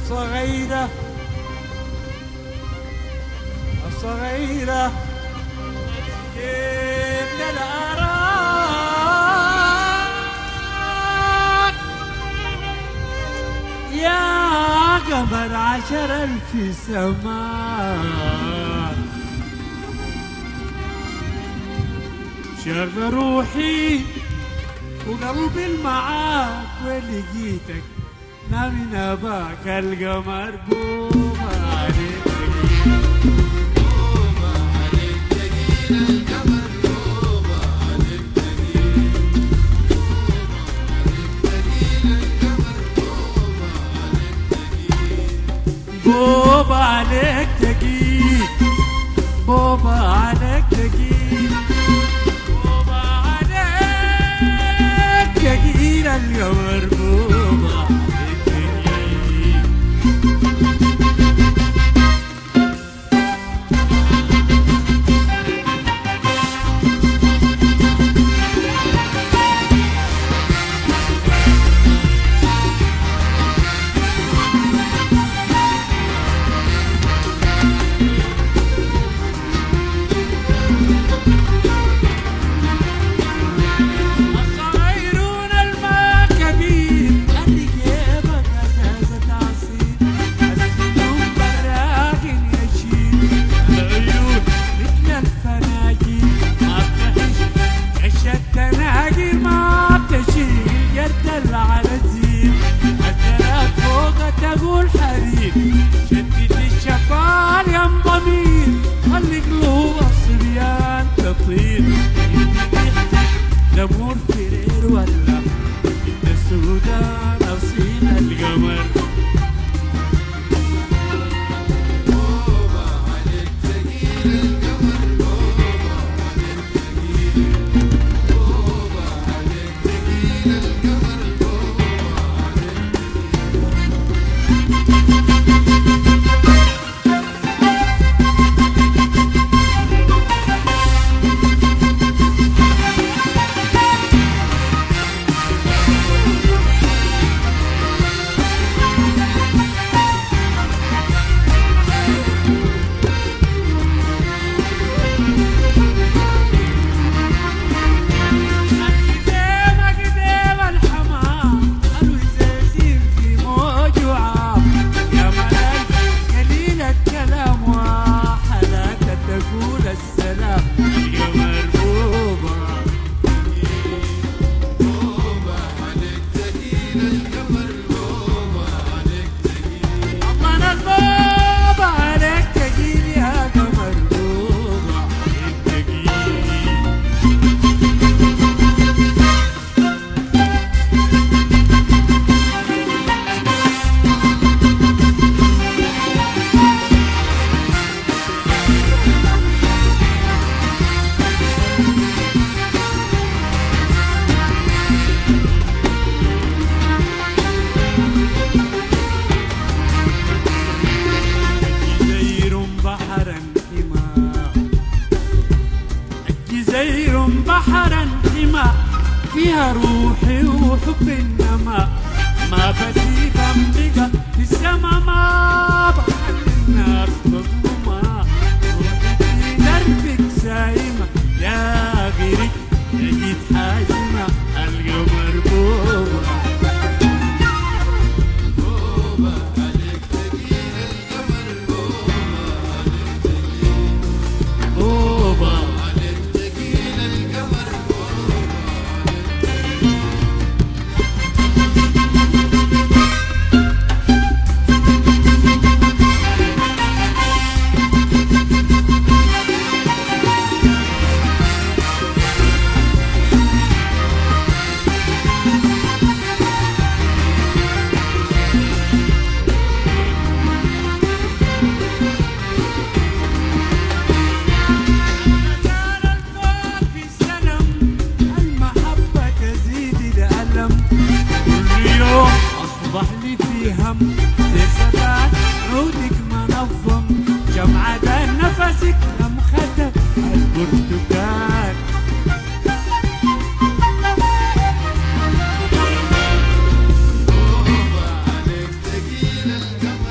صغيرة صغيرة جيت الأراك يا قمر 10,000 سماء شغل روحي وقلبي المعاك ولقيتك نامي نباك القمر قوم عليك قوم عليك تقيل القمر قوم عليك تقيل قوم عليك تقيل قوم عليك تقيل قوم عليك تقيل القمر قوم عليك تقيل الصغيرون الماء كبير الرجيبة قزازة عصير السنون براكن يشيل العيون مثل الفناجيل ما بتحش عش التناجيل ما بتشيل جرد العنزيل الثلاث فوق تقول حرير شدد الشبال يم ضمير خلي قلوب الصبيان تطير دمور فرير ولا انت السودان او سين القمر قوم عليك تقيل القمر قوم عليك تقيل القمر قدام الحمام الوزازين في موج وعام يا ملاك قليل الكلام وحلاك تقول السلام القمر بوبا قوم عليك تقيل القمر قوم عليك تقيل الله نغضب عليك تقيل يا قمر بوبا عليك تقيل جزير بحرا حماء جزير بحرا حماء فيها روحي وحب النماء ما بدي بمبقى في السما ما بخلي الناس مظلومة روحي في دربك سايمة يا غيرك لقيت حاجمة القمر بوبا قوم عليك تقيل القمر بوبا عليك تقيل القمر مكان الفوق في السلم المحبة تزيد الألم كل يوم أصبح لي في هم لسبات عودك منظم جمعة نفسك لم ختم البرتقال عليك تقيل القمر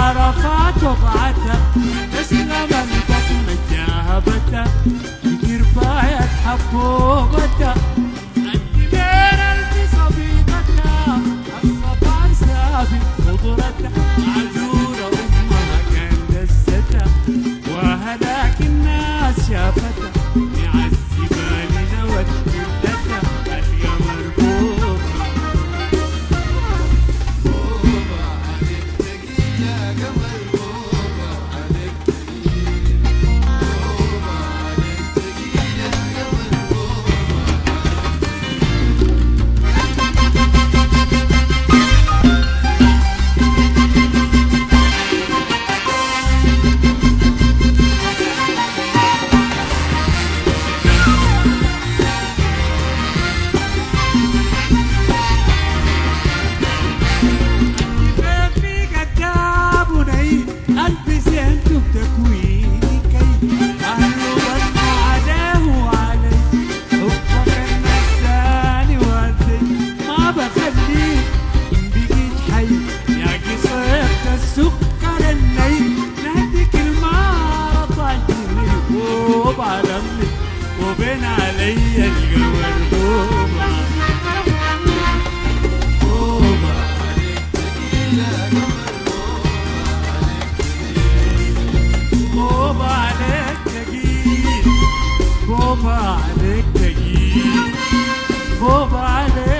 عرفات وضعتها تسلم البطن جابتها في كرفاية حبوبتها بين الف صبيبتها الصبار سابق خضرتها معذورة أمها كان دستها وهلاك الناس شافتها معذبة لنوت جلدتها القمر بوبا بوبا عليك تقيل يا قمر بوبا عليك تقيل بوبا عليك تقيل يا قمر بوبا في قدام ونعيد ألبس أنتم تكويني كي أهله بس عليه وعلي حبك النساني والدي ما بخليه إن بقيت حي يا قصيرة السكر الني نهديك المارة طايرني بوب على أمي وبين علي القمر بوبا بوبا عليك تقيل يا قمر بوبا عليك تقيل بوبا عليك تقيل بوبا عليك تقيل بوبا عليك